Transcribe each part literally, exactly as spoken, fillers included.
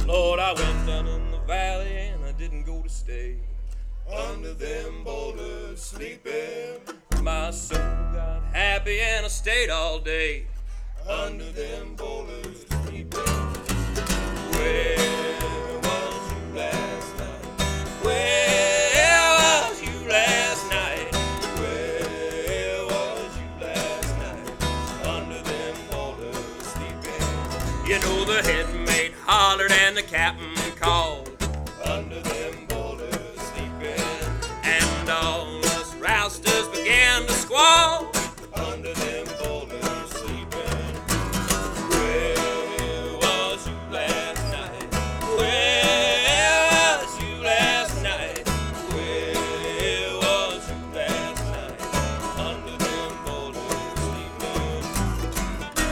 Lord, I went down in the valley and I didn't go to stay under them boulders sleeping. My soul got happy and I stayed all day Under them boulders sleeping. Where was you last night? Where was you last night? Where was you last night? Under them boulders sleeping. You know the head mate hollered and the captain called Under them boulders sleeping. and all us rousters began to squall Under them boulders sleeping. Where was you last night? Where was you last night? Where was you last night? Under them boulders sleeping.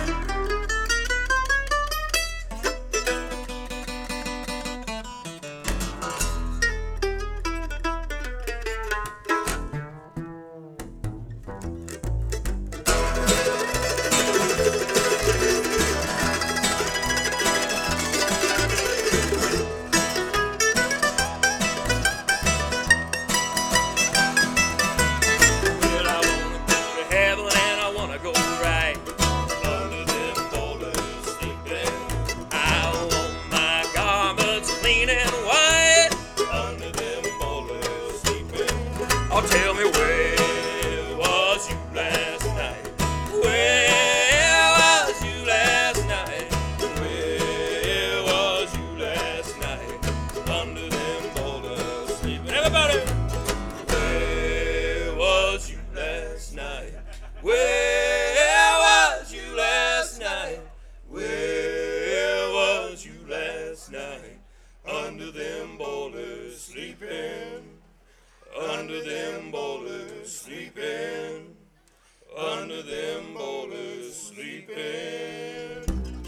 Well, I wanna go to heaven and I wanna go right. Under them boulders sleeping. I want my garments clean and white. Under them boulders sleeping. Oh, tell me where was you last night? Where was you last night? Where was you last night? Under them boulders sleeping. Everybody, Where was you last night? where was you last night? Where was you last night? Under them boulders sleeping. Under them boulders sleeping. Under them boulders sleeping.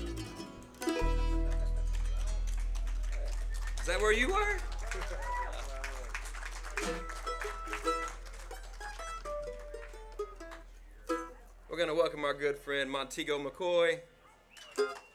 Is that where you were? We're gonna welcome our good friend Montego McCoy.